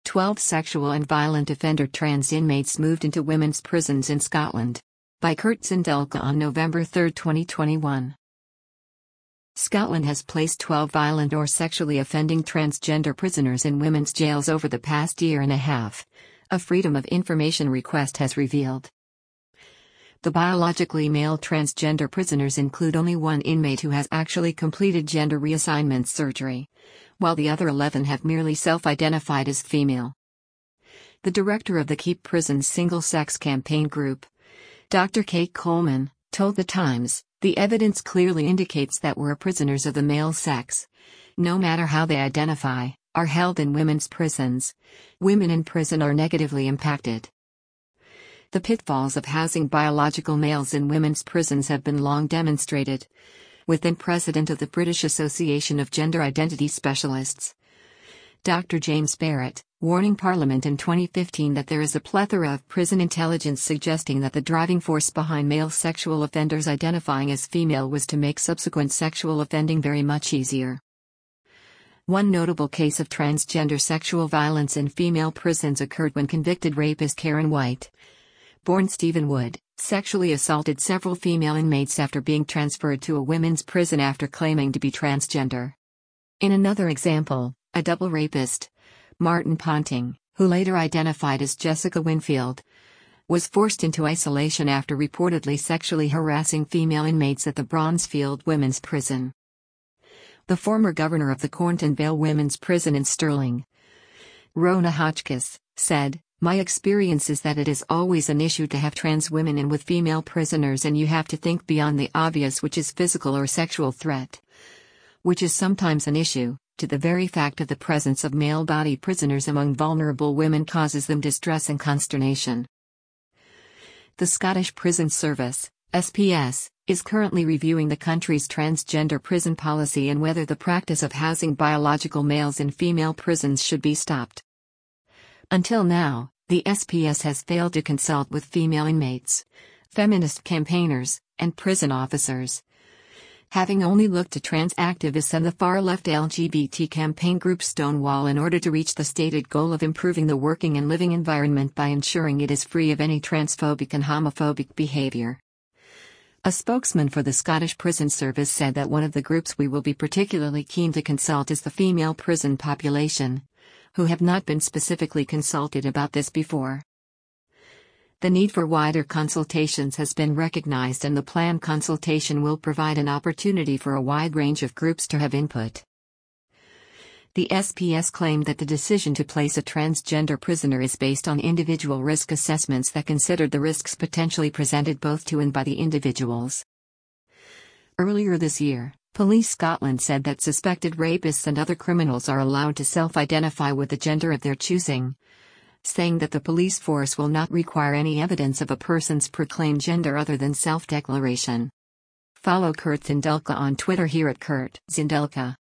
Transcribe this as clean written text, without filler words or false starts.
12 sexual and violent offender trans inmates moved into women's prisons in Scotland. By Kurt Zindelka on November 3, 2021. Scotland has placed 12 violent or sexually offending transgender prisoners in women's jails over the past year and a half, a Freedom of Information request has revealed. The biologically male transgender prisoners include only one inmate who has actually completed gender reassignment surgery, while the other 11 have merely self-identified as female. The director of the Keep Prisons Single-Sex Campaign Group, Dr. Kate Coleman, told The Times, "The evidence clearly indicates that where prisoners of the male sex, no matter how they identify, are held in women's prisons, women in prison are negatively impacted." The pitfalls of housing biological males in women's prisons have been long demonstrated, with then President of the British Association of Gender Identity Specialists, Dr. James Barrett, warning Parliament in 2015 that there is a plethora of prison intelligence suggesting that the driving force behind male sexual offenders identifying as female was to make subsequent sexual offending very much easier. One notable case of transgender sexual violence in female prisons occurred when convicted rapist Karen White, born Stephen Wood, sexually assaulted several female inmates after being transferred to a women's prison after claiming to be transgender. In another example, a double rapist, Martin Ponting, who later identified as Jessica Winfield, was forced into isolation after reportedly sexually harassing female inmates at the Bronzefield Women's Prison. The former governor of the Cornton Vale Women's Prison in Stirling, Rona Hotchkiss, said, "My experience is that it is always an issue to have trans women in with female prisoners, and you have to think beyond the obvious, which is physical or sexual threat, which is sometimes an issue, to the very fact of the presence of male body prisoners among vulnerable women causes them distress and consternation." The Scottish Prison Service, SPS, is currently reviewing the country's transgender prison policy and whether the practice of housing biological males in female prisons should be stopped. Until now, the SPS has failed to consult with female inmates, feminist campaigners, and prison officers, having only looked to trans activists and the far-left LGBT campaign group Stonewall in order to reach the stated goal of improving the working and living environment by ensuring it is free of any transphobic and homophobic behavior. A spokesman for the Scottish Prison Service said that one of the groups we will be particularly keen to consult is the female prison population, who have not been specifically consulted about this before. The need for wider consultations has been recognized, and the planned consultation will provide an opportunity for a wide range of groups to have input. The SPS claimed that the decision to place a transgender prisoner is based on individual risk assessments that considered the risks potentially presented both to and by the individuals. Earlier this year, Police Scotland said that suspected rapists and other criminals are allowed to self-identify with the gender of their choosing, saying that the police force will not require any evidence of a person's proclaimed gender other than self-declaration. Follow Kurt Zindelka on Twitter here at Kurt Zindelka.